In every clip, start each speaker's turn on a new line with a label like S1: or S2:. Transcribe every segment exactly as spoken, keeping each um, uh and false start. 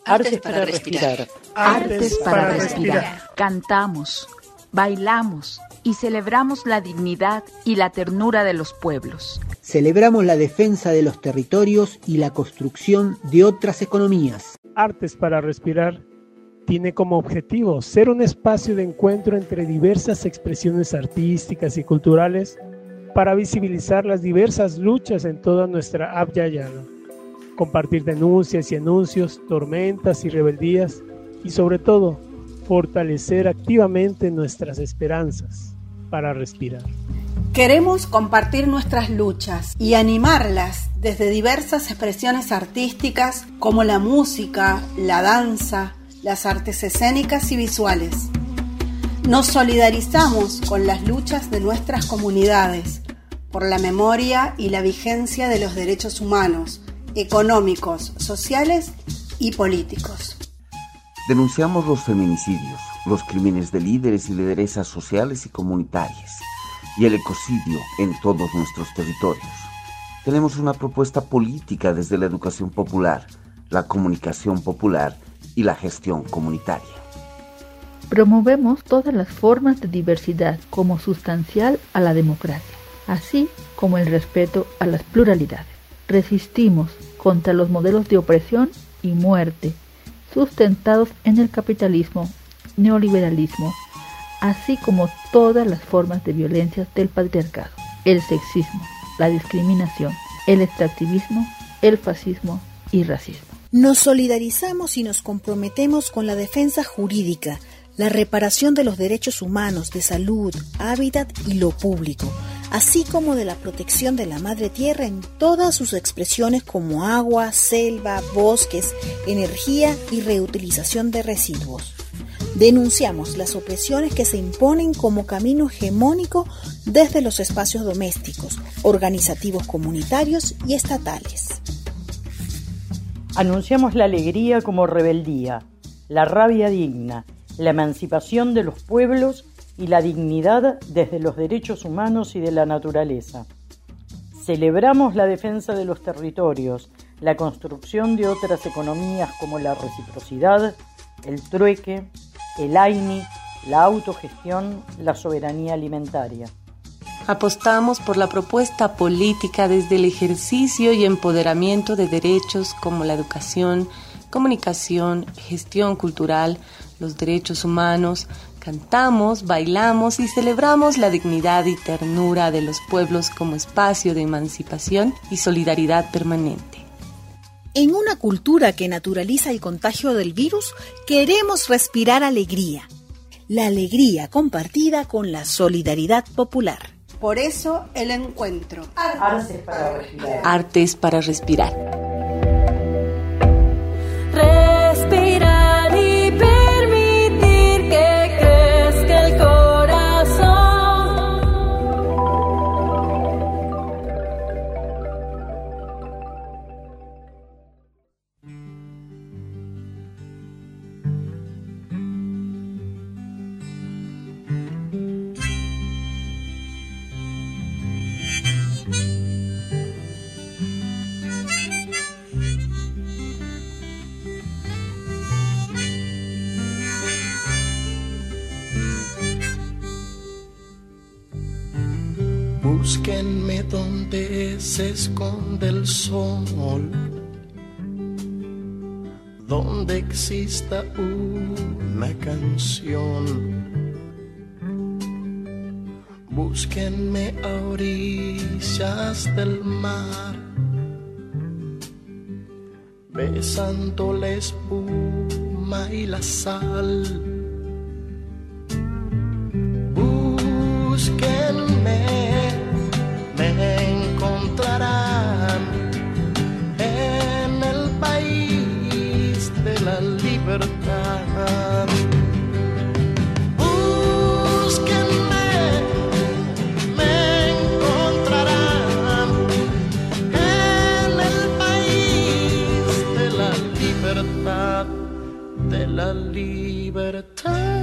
S1: Artes para respirar.
S2: Artes para respirar. Cantamos, bailamos y celebramos la dignidad y la ternura de los pueblos.
S3: Celebramos la defensa de los territorios y la construcción de otras economías.
S4: Artes para respirar tiene como objetivo ser un espacio de encuentro entre diversas expresiones artísticas y culturales para visibilizar las diversas luchas en toda nuestra Abya Yala, compartir denuncias y anuncios, tormentas y rebeldías y sobre todo fortalecer activamente nuestras esperanzas para respirar.
S5: Queremos compartir nuestras luchas y animarlas desde diversas expresiones artísticas como la música, la danza, las artes escénicas y visuales. Nos solidarizamos con las luchas de nuestras comunidades por la memoria y la vigencia de los derechos humanos, económicos, sociales y políticos.
S6: Denunciamos los feminicidios, los crímenes de líderes y lideresas sociales y comunitarias, y el ecocidio en todos nuestros territorios. Tenemos una propuesta política desde la educación popular, la comunicación popular y la gestión comunitaria.
S7: Promovemos todas las formas de diversidad como sustancial a la democracia, así como el respeto a las pluralidades. Resistimos contra los modelos de opresión y muerte sustentados en el capitalismo, neoliberalismo, así como todas las formas de violencia del patriarcado, el sexismo, la discriminación, el extractivismo, el fascismo y racismo.
S8: Nos solidarizamos y nos comprometemos con la defensa jurídica, la reparación de los derechos humanos, de salud, hábitat y lo público, así como de la protección de la madre tierra en todas sus expresiones como agua, selva, bosques, energía y reutilización de residuos. Denunciamos las opresiones que se imponen como camino hegemónico desde los espacios domésticos, organizativos comunitarios y estatales.
S1: Anunciamos la alegría como rebeldía, la rabia digna, la emancipación de los pueblos y la dignidad desde los derechos humanos y de la naturaleza. Celebramos la defensa de los territorios, la construcción de otras economías como la reciprocidad, el trueque, el AINI, la autogestión, la soberanía alimentaria.
S9: Apostamos por la propuesta política desde el ejercicio y empoderamiento de derechos como la educación, comunicación, gestión cultural, los derechos humanos. Cantamos, bailamos y celebramos la dignidad y ternura de los pueblos como espacio de emancipación y solidaridad permanente.
S8: En una cultura que naturaliza el contagio del virus, queremos respirar alegría. La alegría compartida con la solidaridad popular.
S5: Por eso el encuentro.
S1: Artes para respirar.
S9: Artes para respirar.
S10: Respirar y permitir que crezca el corazón.
S11: Búsquenme donde se esconde el sol, donde exista una canción. Búsquenme a orillas del mar, besando la espuma y la sal. Búsquenme, me encontrarán en el país de la libertad. Búsquenme, me encontrarán en el país de la libertad, de la libertad.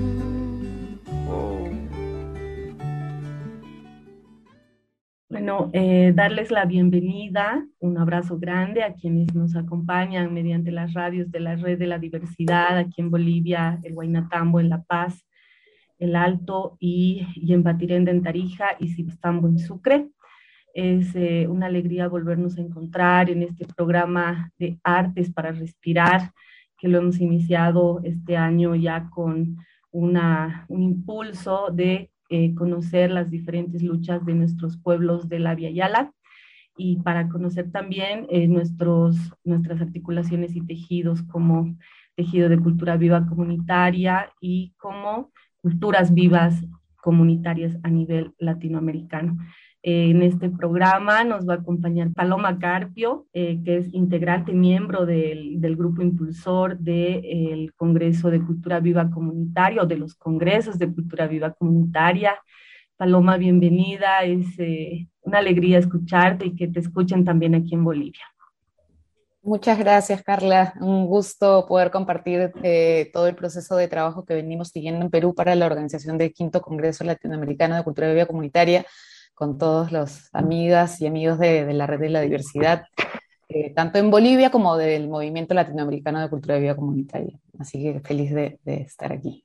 S1: Bueno,
S12: eh, darles la bienvenida, un abrazo grande a quienes nos acompañan mediante las radios de la Red de la Diversidad, aquí en Bolivia, el Huaynatambo en La Paz, el Alto y, y en Batirenda en Tarija y Sibistambo en Sucre. Es eh, una alegría volvernos a encontrar en este programa de Artes para Respirar, que lo hemos iniciado este año ya con una, un impulso de eh, conocer las diferentes luchas de nuestros pueblos de la Via Yala y para conocer también eh, nuestros, nuestras articulaciones y tejidos como tejido de cultura viva comunitaria y como culturas vivas comunitarias a nivel latinoamericano. Eh, en este programa nos va a acompañar Paloma Carpio, eh, que es integrante, miembro del, del grupo impulsor del Congreso de Cultura Viva Comunitaria o de los Congresos de Cultura Viva Comunitaria. Paloma, bienvenida, es eh, una alegría escucharte y que te escuchen también aquí en Bolivia.
S13: Muchas gracias, Carla. Un gusto poder compartir eh, todo el proceso de trabajo que venimos siguiendo en Perú para la organización del Quinto Congreso Latinoamericano de Cultura Viva Comunitaria, con todos los amigas y amigos de, de la Red de la Diversidad, eh, tanto en Bolivia como del Movimiento Latinoamericano de Cultura Viva Comunitaria. Así que feliz de, de estar aquí.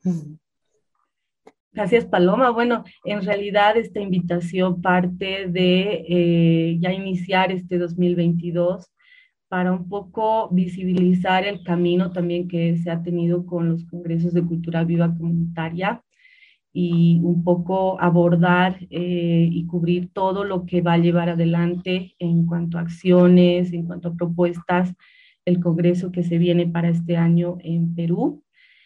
S12: Gracias, Paloma. Bueno, en realidad esta invitación parte de eh, ya iniciar este dos mil veintidós para un poco visibilizar el camino también que se ha tenido con los congresos de cultura viva comunitaria y un poco abordar eh, y cubrir todo lo que va a llevar adelante en cuanto a acciones, en cuanto a propuestas, el congreso que se viene para este año en Perú.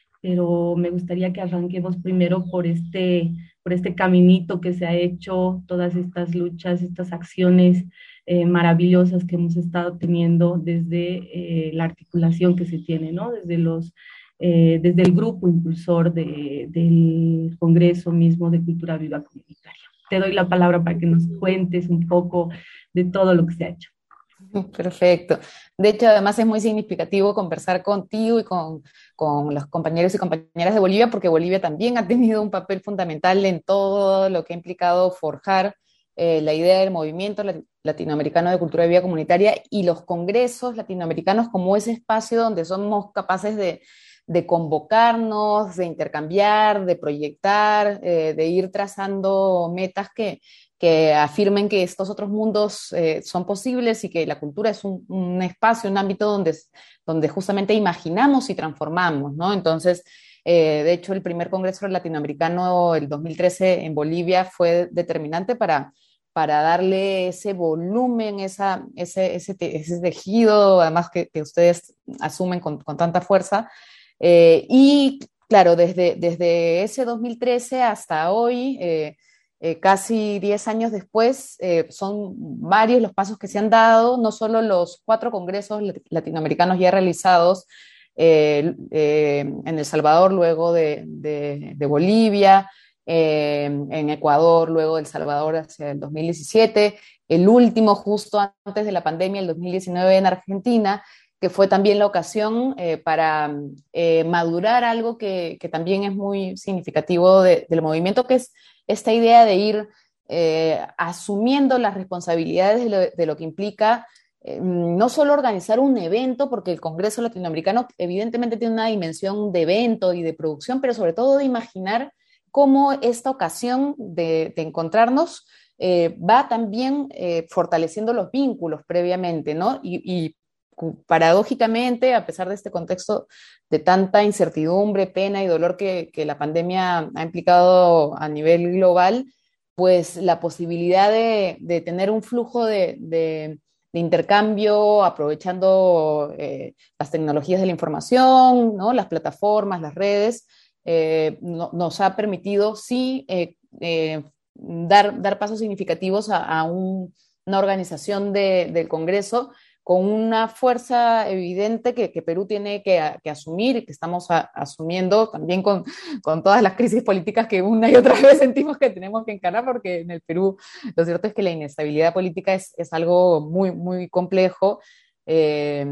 S12: Pero me gustaría que arranquemos primero por este, por este caminito que se ha hecho, todas estas luchas, estas acciones eh, maravillosas que hemos estado teniendo desde eh, la articulación que se tiene, ¿no? Desde los Eh, desde el grupo impulsor de, del Congreso mismo de Cultura Viva Comunitaria. Te doy la palabra para que nos cuentes un poco de todo lo que se ha hecho.
S13: Perfecto. De hecho, además es muy significativo conversar contigo y con, con los compañeros y compañeras de Bolivia, porque Bolivia también ha tenido un papel fundamental en todo lo que ha implicado forjar eh, la idea del movimiento latinoamericano de cultura viva comunitaria y los congresos latinoamericanos como ese espacio donde somos capaces de de convocarnos, de intercambiar, de proyectar, eh, de ir trazando metas que, que afirmen que estos otros mundos eh, son posibles y que la cultura es un, un espacio, un ámbito donde, donde justamente imaginamos y transformamos, ¿no? Entonces, eh, de hecho, el primer Congreso Latinoamericano, el dos mil trece en Bolivia, fue determinante para, para darle ese volumen, esa, ese, ese, te, ese tejido, además que, que ustedes asumen con, con tanta fuerza. Eh, y claro, desde, desde ese dos mil trece hasta hoy, eh, eh, casi diez años después, eh, son varios los pasos que se han dado, no solo los cuatro congresos latinoamericanos ya realizados eh, eh, en El Salvador, luego de, de, de Bolivia, eh, en Ecuador, luego de El Salvador hacia el dos mil diecisiete, el último justo antes de la pandemia, el dos mil diecinueve en Argentina, que fue también la ocasión eh, para eh, madurar algo que, que también es muy significativo de, del movimiento, que es esta idea de ir eh, asumiendo las responsabilidades de lo, de lo que implica eh, no solo organizar un evento, porque el Congreso Latinoamericano evidentemente tiene una dimensión de evento y de producción, pero sobre todo de imaginar cómo esta ocasión de, de encontrarnos eh, va también eh, fortaleciendo los vínculos previamente, ¿no? Y, y paradójicamente, a pesar de este contexto de tanta incertidumbre, pena y dolor que, que la pandemia ha implicado a nivel global, pues la posibilidad de, de tener un flujo de, de, de intercambio aprovechando eh, las tecnologías de la información, ¿no? Las plataformas, las redes, eh, no, nos ha permitido sí eh, eh, dar, dar pasos significativos a, a un, una organización de, del Congreso con una fuerza evidente que, que Perú tiene que, que asumir y que estamos a, asumiendo también con, con todas las crisis políticas que una y otra vez sentimos que tenemos que encarar, porque en el Perú lo cierto es que la inestabilidad política es, es algo muy, muy complejo, eh,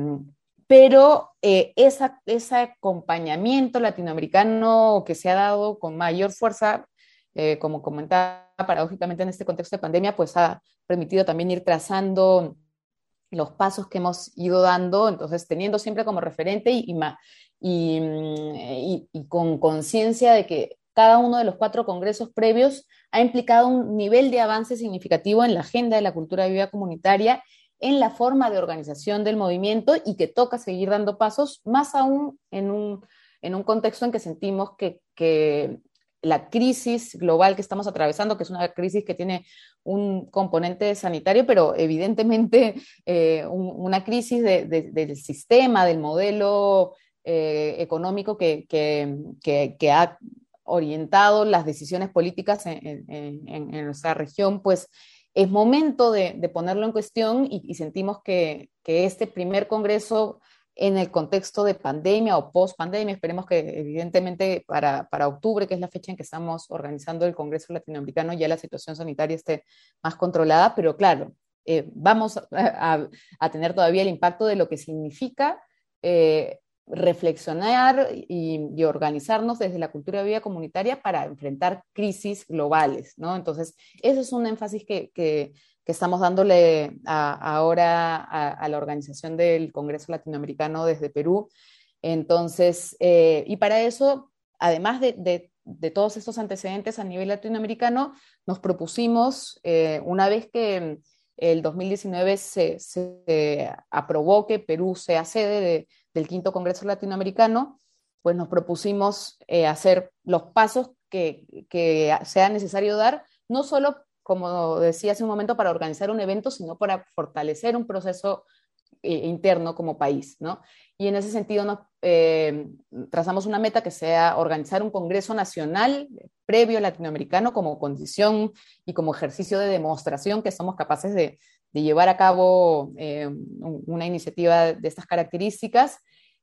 S13: pero eh, esa, ese acompañamiento latinoamericano que se ha dado con mayor fuerza, eh, como comentaba paradójicamente en este contexto de pandemia, pues ha permitido también ir trazando los pasos que hemos ido dando, entonces teniendo siempre como referente y, y, y, y con conciencia de que cada uno de los cuatro congresos previos ha implicado un nivel de avance significativo en la agenda de la cultura viva comunitaria, en la forma de organización del movimiento, y que toca seguir dando pasos, más aún en un, en un contexto en que sentimos que, que la crisis global que estamos atravesando, que es una crisis que tiene un componente sanitario, pero evidentemente eh, un, una crisis de, de, del sistema, del modelo eh, económico que, que, que, que ha orientado las decisiones políticas en, en, en nuestra región, pues es momento de, de ponerlo en cuestión, y, y sentimos que, que este primer congreso en el contexto de pandemia o post-pandemia, esperemos que evidentemente para, para octubre, que es la fecha en que estamos organizando el Congreso Latinoamericano, ya la situación sanitaria esté más controlada, pero claro, eh, vamos a, a, a tener todavía el impacto de lo que significa eh, reflexionar y, y organizarnos desde la cultura viva comunitaria para enfrentar crisis globales, ¿no? Entonces, ese es un énfasis que, que, que estamos dándole a, ahora a, a la organización del Congreso Latinoamericano desde Perú. Entonces, eh, y para eso, además de, de, de todos estos antecedentes a nivel latinoamericano, nos propusimos, eh, una vez que el dos mil diecinueve se, se aprobó que Perú sea sede de del quinto Congreso Latinoamericano, pues nos propusimos eh, hacer los pasos que, que sea necesario dar, no solo, como decía hace un momento, para organizar un evento, sino para fortalecer un proceso eh, interno como país, ¿no? Y en ese sentido nos eh, trazamos una meta que sea organizar un Congreso Nacional previo latinoamericano como condición y como ejercicio de demostración que somos capaces de, de llevar a cabo eh, una iniciativa de estas características.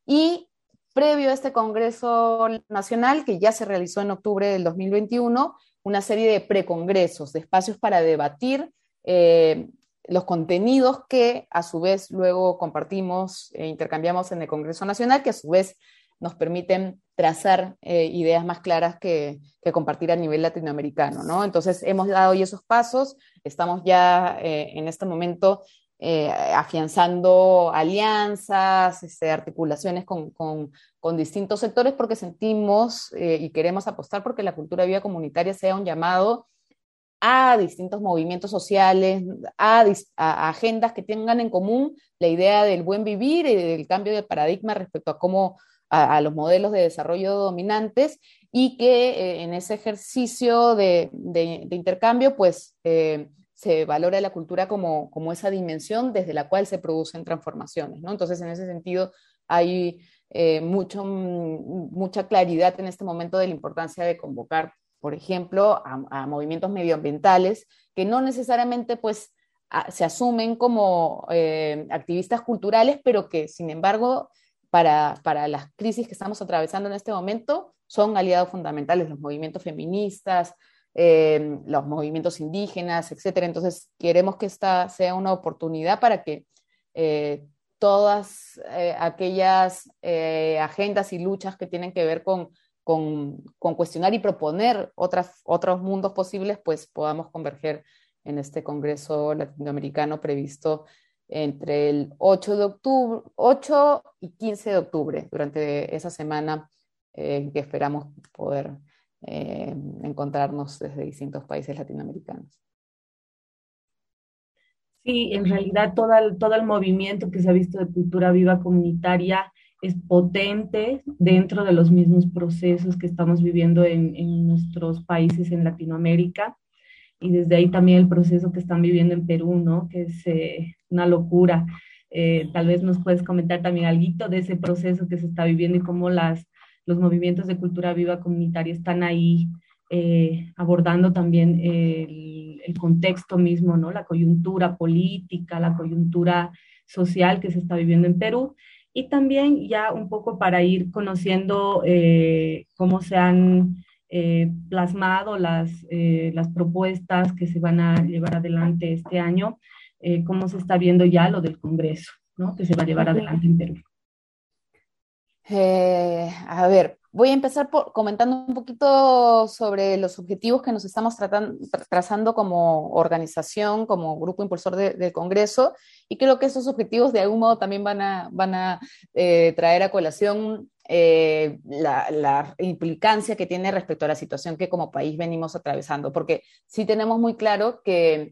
S13: Y previo a este Congreso Nacional, que ya se realizó en octubre del dos mil veintiuno, una serie de precongresos, de espacios para debatir eh, los contenidos que a su vez luego compartimos e intercambiamos en el Congreso Nacional, que a su vez nos permiten trazar eh, ideas más claras que, que compartir a nivel latinoamericano, ¿no? Entonces hemos dado hoy esos pasos, estamos ya eh, en este momento eh, afianzando alianzas, este, articulaciones con, con, con distintos sectores, porque sentimos eh, y queremos apostar porque la cultura viva comunitaria sea un llamado a distintos movimientos sociales, a, a agendas que tengan en común la idea del buen vivir y del cambio de paradigma respecto a cómo a, a los modelos de desarrollo dominantes, y que eh, en ese ejercicio de, de, de intercambio pues eh, se valora la cultura como, como esa dimensión desde la cual se producen transformaciones, ¿no? Entonces, en ese sentido hay eh, mucho, mucha claridad en este momento de la importancia de convocar, por ejemplo, a, a movimientos medioambientales que no necesariamente pues, a, se asumen como eh, activistas culturales, pero que, sin embargo, para, para las crisis que estamos atravesando en este momento, son aliados fundamentales, los movimientos feministas, eh, los movimientos indígenas, etcétera. Entonces, queremos que esta sea una oportunidad para que eh, todas eh, aquellas eh, agendas y luchas que tienen que ver con Con, con cuestionar y proponer otras, otros mundos posibles, pues podamos converger en este Congreso Latinoamericano previsto entre el ocho de octubre, ocho y quince de octubre, durante esa semana eh, en que esperamos poder eh, encontrarnos desde distintos países latinoamericanos.
S12: Sí, en realidad todo el, todo el movimiento que se ha visto de cultura viva comunitaria es potente dentro de los mismos procesos que estamos viviendo en, en nuestros países en Latinoamérica, y desde ahí también el proceso que están viviendo en Perú, ¿no? Que es eh, una locura. Eh, tal vez nos puedes comentar también algo de ese proceso que se está viviendo y cómo las, los movimientos de cultura viva comunitaria están ahí eh, abordando también el, el contexto mismo, ¿no? La coyuntura política, la coyuntura social que se está viviendo en Perú. Y también ya un poco para ir conociendo eh, cómo se han eh, plasmado las, eh, las propuestas que se van a llevar adelante este año, eh, cómo se está viendo ya lo del Congreso, ¿no? Que se va a llevar adelante en Perú.
S13: Eh, a ver, Voy a empezar por, comentando un poquito sobre los objetivos que nos estamos tratando, trazando como organización, como grupo impulsor de, del Congreso, y creo que esos objetivos de algún modo también van a, van a eh, traer a colación eh, la, la implicancia que tiene respecto a la situación que como país venimos atravesando, porque sí tenemos muy claro que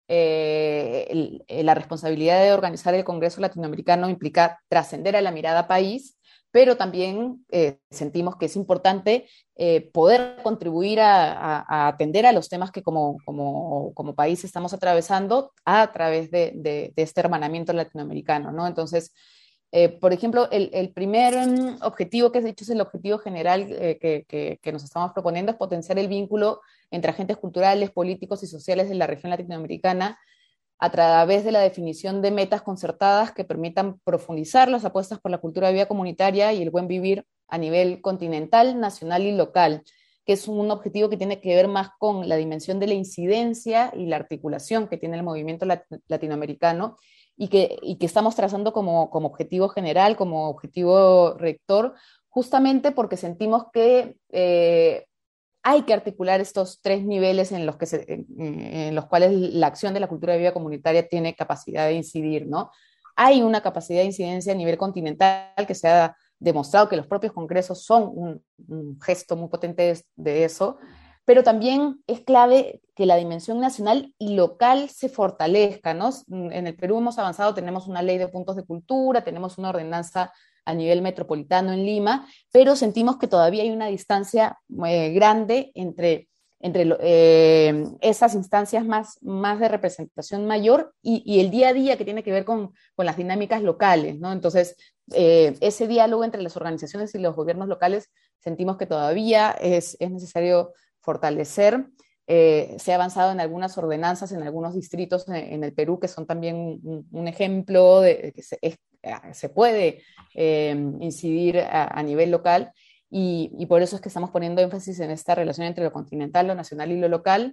S13: eh, el, la responsabilidad de organizar el Congreso Latinoamericano implica trascender a la mirada país, pero también eh, sentimos que es importante eh, poder contribuir a, a, a atender a los temas que como, como, como país estamos atravesando a través de, de, de este hermanamiento latinoamericano, ¿no? Entonces, eh, por ejemplo, el, el primer um, objetivo que has dicho es el objetivo general eh, que, que, que nos estamos proponiendo, es potenciar el vínculo entre agentes culturales, políticos y sociales de la región latinoamericana a través de la definición de metas concertadas que permitan profundizar las apuestas por la cultura de vida comunitaria y el buen vivir a nivel continental, nacional y local, que es un objetivo que tiene que ver más con la dimensión de la incidencia y la articulación que tiene el movimiento lat- latinoamericano y que, y que estamos trazando como, como objetivo general, como objetivo rector, justamente porque sentimos que eh, hay que articular estos tres niveles en los, que se, en, en los cuales la acción de la cultura de vida comunitaria tiene capacidad de incidir, ¿no? Hay una capacidad de incidencia a nivel continental que se ha demostrado que los propios congresos son un, un gesto muy potente de, de eso, pero también es clave que la dimensión nacional y local se fortalezca, ¿no? En el Perú hemos avanzado, tenemos una ley de puntos de cultura, tenemos una ordenanza a nivel metropolitano en Lima, pero sentimos que todavía hay una distancia eh, grande entre, entre eh, esas instancias más, más de representación mayor y, y el día a día que tiene que ver con, con las dinámicas locales, ¿no? Entonces, eh, ese diálogo entre las organizaciones y los gobiernos locales sentimos que todavía es, es necesario fortalecer. Eh, se ha avanzado en algunas ordenanzas en algunos distritos en, en el Perú que son también un, un ejemplo de que se, es, se puede eh, incidir a, a nivel local y, y por eso es que estamos poniendo énfasis en esta relación entre lo continental, lo nacional y lo local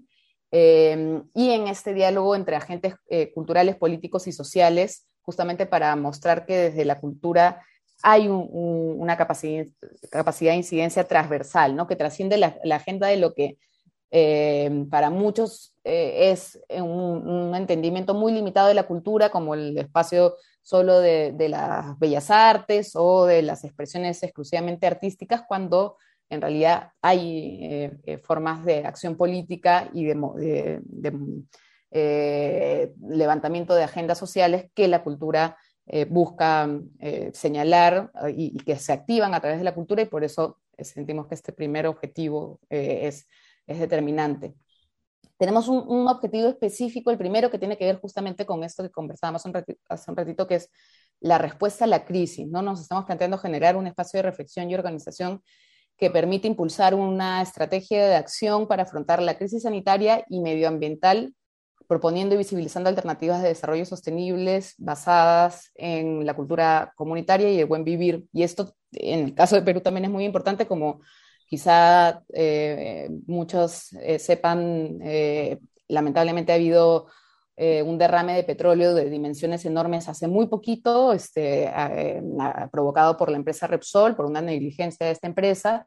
S13: eh, y en este diálogo entre agentes eh, culturales, políticos y sociales, justamente para mostrar que desde la cultura hay un, un, una capacidad, capacidad de incidencia transversal, ¿no? Que trasciende la, la agenda de lo que Eh, para muchos eh, es un, un entendimiento muy limitado de la cultura como el espacio solo de, de las bellas artes o de las expresiones exclusivamente artísticas, cuando en realidad hay eh, eh, formas de acción política y de, de, de eh, levantamiento de agendas sociales que la cultura eh, busca eh, señalar y, y que se activan a través de la cultura, y por eso sentimos que este primer objetivo eh, es es determinante. Tenemos un, un objetivo específico, el primero que tiene que ver justamente con esto que conversábamos un ratito, hace un ratito, que es la respuesta a la crisis, ¿no? Nos estamos planteando generar un espacio de reflexión y organización que permite impulsar una estrategia de acción para afrontar la crisis sanitaria y medioambiental, proponiendo y visibilizando alternativas de desarrollo sostenibles basadas en la cultura comunitaria y el buen vivir. Y esto, en el caso de Perú, también es muy importante, como quizá eh, muchos eh, sepan, eh, lamentablemente ha habido eh, un derrame de petróleo de dimensiones enormes hace muy poquito, este, eh, provocado por la empresa Repsol, por una negligencia de esta empresa,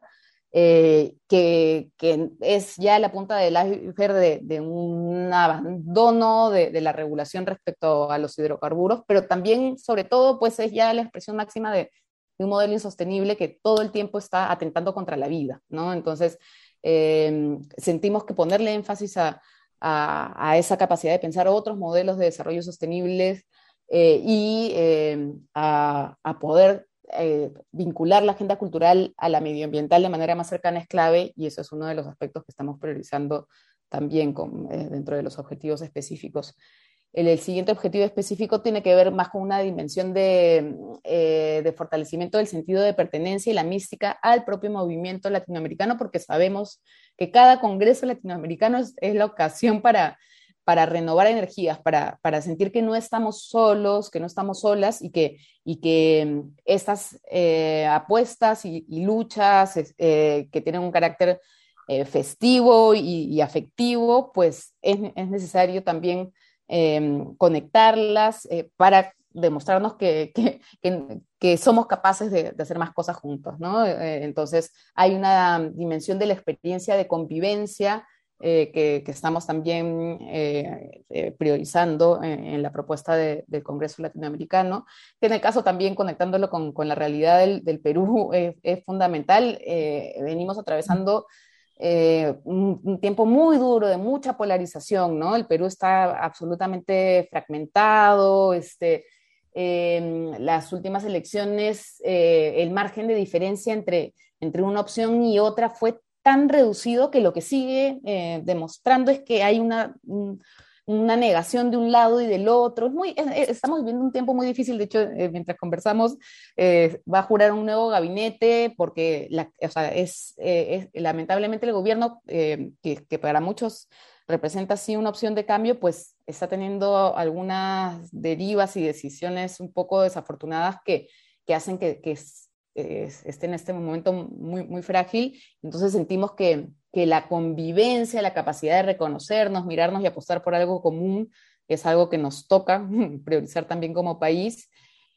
S13: eh, que, que es ya la punta del iceberg de, de un abandono de, de la regulación respecto a los hidrocarburos, pero también, sobre todo, pues es ya la expresión máxima de de un modelo insostenible que todo el tiempo está atentando contra la vida, ¿no? Entonces, eh, sentimos que ponerle énfasis a, a, a esa capacidad de pensar otros modelos de desarrollo sostenibles eh, y eh, a, a poder eh, vincular la agenda cultural a la medioambiental de manera más cercana es clave, y eso es uno de los aspectos que estamos priorizando también con, eh, dentro de los objetivos específicos. El, el siguiente objetivo específico tiene que ver más con una dimensión de, eh, de fortalecimiento del sentido de pertenencia y la mística al propio movimiento latinoamericano, porque sabemos que cada congreso latinoamericano es, es la ocasión para, para renovar energías, para, para sentir que no estamos solos, que no estamos solas, y que, y que estas eh, apuestas y, y luchas eh, que tienen un carácter eh, festivo y, y afectivo, pues es, es necesario también Eh, conectarlas eh, para demostrarnos que, que, que, que somos capaces de, de hacer más cosas juntos, ¿no? Eh, entonces hay una dimensión de la experiencia de convivencia eh, que, que estamos también eh, eh, priorizando en, en la propuesta de, del Congreso Latinoamericano, que en el caso también conectándolo con, con la realidad del, del Perú es, es fundamental. Eh, venimos atravesando Eh, un, un tiempo muy duro de mucha polarización, ¿no? El Perú está absolutamente fragmentado, este, eh, las últimas elecciones, eh, el margen de diferencia entre, entre una opción y otra fue tan reducido que lo que sigue eh, demostrando es que hay una, un, una negación de un lado y del otro. Es muy, es, estamos viviendo un tiempo muy difícil. De hecho, eh, mientras conversamos, eh, va a jurar un nuevo gabinete porque la, o sea, es, eh, es lamentablemente el gobierno, eh, que, que para muchos representa sí una opción de cambio, pues está teniendo algunas derivas y decisiones un poco desafortunadas que, que hacen que, que es, eh, esté en este momento muy, muy frágil. Entonces sentimos que que la convivencia, la capacidad de reconocernos, mirarnos y apostar por algo común es algo que nos toca priorizar también como país.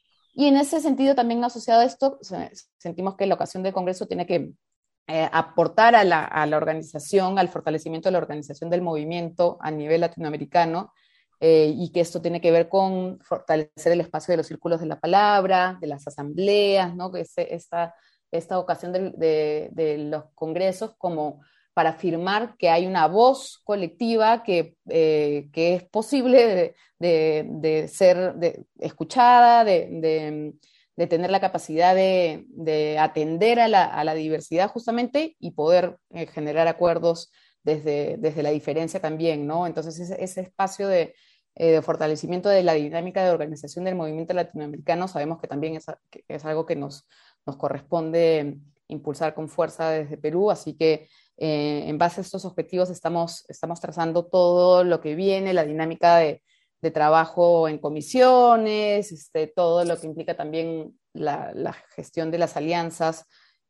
S13: Y en ese sentido también asociado a esto, sentimos que la ocasión del Congreso tiene que eh, aportar a la, a la organización, al fortalecimiento de la organización del movimiento a nivel latinoamericano, eh, y que esto tiene que ver con fortalecer el espacio de los círculos de la palabra, de las asambleas, ¿no? Que es esta, esta ocasión de, de, de los congresos como para afirmar que hay una voz colectiva que, eh, que es posible de, de, de ser de, escuchada, de, de, de tener la capacidad de, de atender a la, a la diversidad justamente y poder eh, generar acuerdos desde, desde la diferencia también, ¿no? Entonces ese, ese espacio de, eh, de fortalecimiento de la dinámica de organización del movimiento latinoamericano sabemos que también es, que es algo que nos, nos corresponde impulsar con fuerza desde Perú, así que Eh, en base a estos objetivos estamos, estamos trazando todo lo que viene, la dinámica de, de trabajo en comisiones, este, todo lo que implica también la, la gestión de las alianzas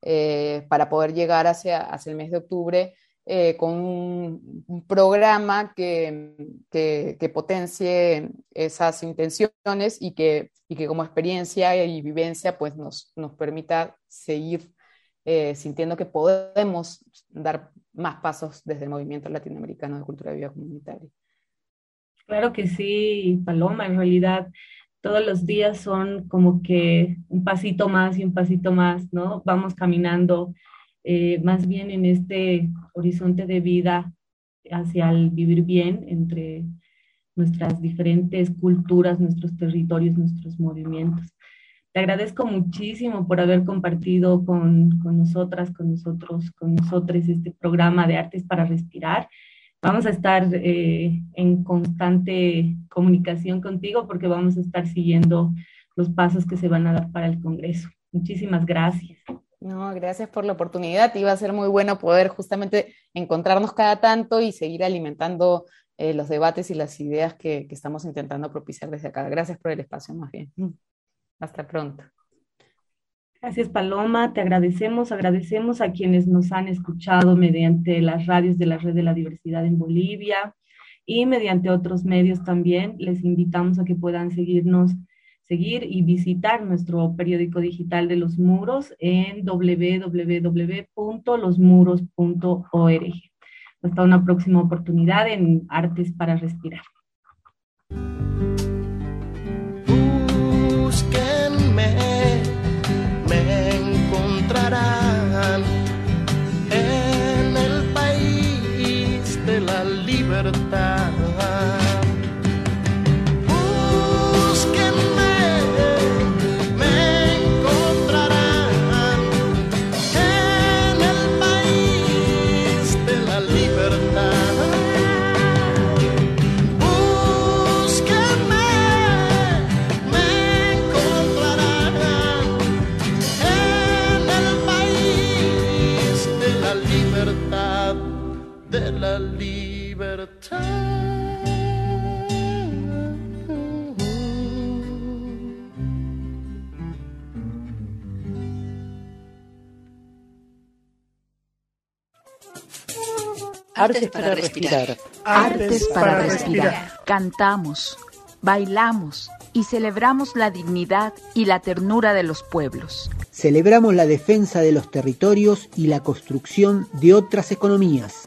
S13: eh, para poder llegar hacia, hacia el mes de octubre eh, con un, un programa que, que, que potencie esas intenciones y que, y que como experiencia y vivencia pues nos, nos permita seguir Eh, sintiendo que podemos dar más pasos desde el movimiento latinoamericano de cultura de vida comunitaria.
S12: Claro que sí, Paloma, en realidad todos los días son como que un pasito más y un pasito más, ¿no? Vamos caminando eh, más bien en este horizonte de vida hacia el vivir bien entre nuestras diferentes culturas, nuestros territorios, nuestros movimientos. Te agradezco muchísimo por haber compartido con, con nosotras, con nosotros, con nosotros este programa de Artes para Respirar. Vamos a estar eh, en constante comunicación contigo porque vamos a estar siguiendo los pasos que se van a dar para el Congreso. Muchísimas gracias.
S13: No, gracias por la oportunidad. Iba a ser muy bueno poder justamente encontrarnos cada tanto y seguir alimentando eh, los debates y las ideas que, que estamos intentando propiciar desde acá. Gracias por el espacio, más bien. Hasta pronto.
S12: Gracias, Paloma. Te agradecemos, agradecemos a quienes nos han escuchado mediante las radios de la Red de la Diversidad en Bolivia y mediante otros medios también. Les invitamos a que puedan seguirnos, seguir y visitar nuestro periódico digital de Los Muros en doble u doble u doble u punto los muros punto org. Hasta una próxima oportunidad en Artes para Respirar.
S11: Me encontrarán en el país de la libertad. Búsquenme, me encontrarán en el país de la libertad. Búsquenme, me encontrarán de la libertad.
S2: Artes para respirar. Artes para respirar. Cantamos, bailamos y celebramos la dignidad y la ternura de los pueblos.
S3: Celebramos la defensa de los territorios y la construcción de otras economías.